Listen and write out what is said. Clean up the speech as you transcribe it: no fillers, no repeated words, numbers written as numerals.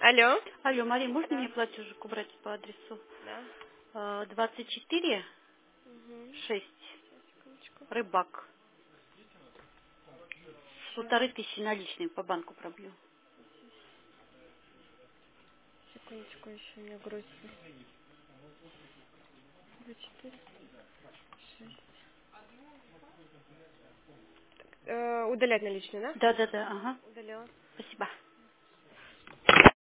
Алло. Алло, Мария, можно Да. мне платежик убрать по адресу? Да. 24 Угу. 6 Секундочку. Рыбак. Сейчас. 1500 наличные по банку пробью. Секундочку, еще у меня грузится. 24, 6. Удалять наличные, да? Да, ага. Удалила. Спасибо.